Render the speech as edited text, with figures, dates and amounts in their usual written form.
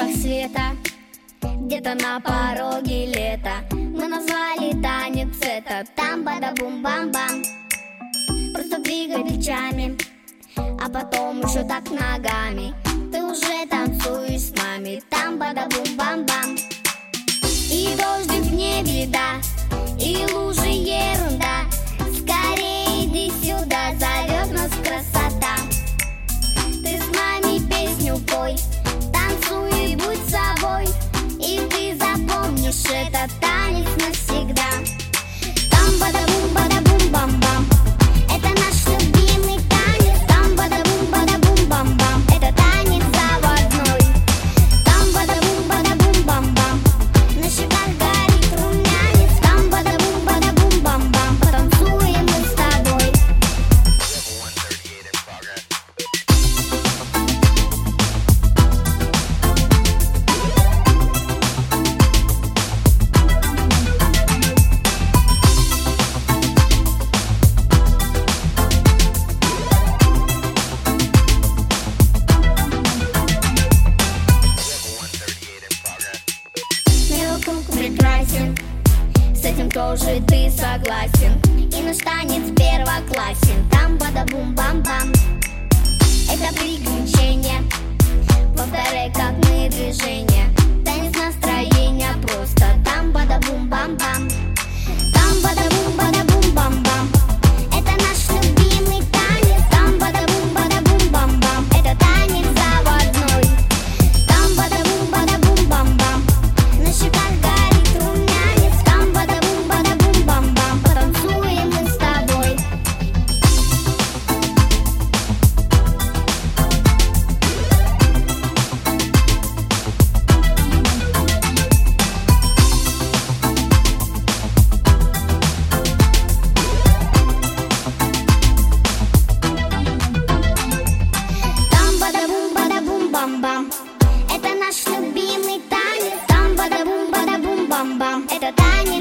пределах света, где-то на пороге лета. Мы назвали танец это там-бада-бум-бам-бам. Просто двигай плечами, а потом еще так ногами. Ты уже танцуешь с нами там-бада-бум-бам-бам. И дождик в небе, да, и лужи ерунда. Скорее иди сюда, зовет нас красота. Ты с нами песню пой, танцуй и будь собой. И ты запомнишь этот танец навсегда. Там-бада-бум-бада-бум-бам-бам. Это наш любимый танец. Там-бада-бум-бада-бум-бам-бам. Это танец заводной. Там-бада-бум-бада-бум-бам-бам. На щеках горит румянец. Там-бада-бум-бада-бум-бам-бам. Потанцуем мы с тобой. Мир вокруг прекрасен, с этим тоже ты согласен. И наш танец первоклассен. Там-бада-бум-бам-бам. Это приключение, повторяй, как мы движения. Танец настроения просто. Там-бада-бум-бам-бам. Там-бада-бум-бада-бум-бам-бам. Это наш любимый танец. Там-бада-бум-бада-бум-бам-бам. Это танец заводной. Там-бада-бум-бада-бум-бам-бам. На щеках горит румянец. Там-бада-бум-бада-бум-бам-бам. Потанцуем мы с тобой. Там-бада-бум-бада-бум-бам-бам. Это наш любимый танец. Там-бада-бум-бада-бум-бам-бам. Это танец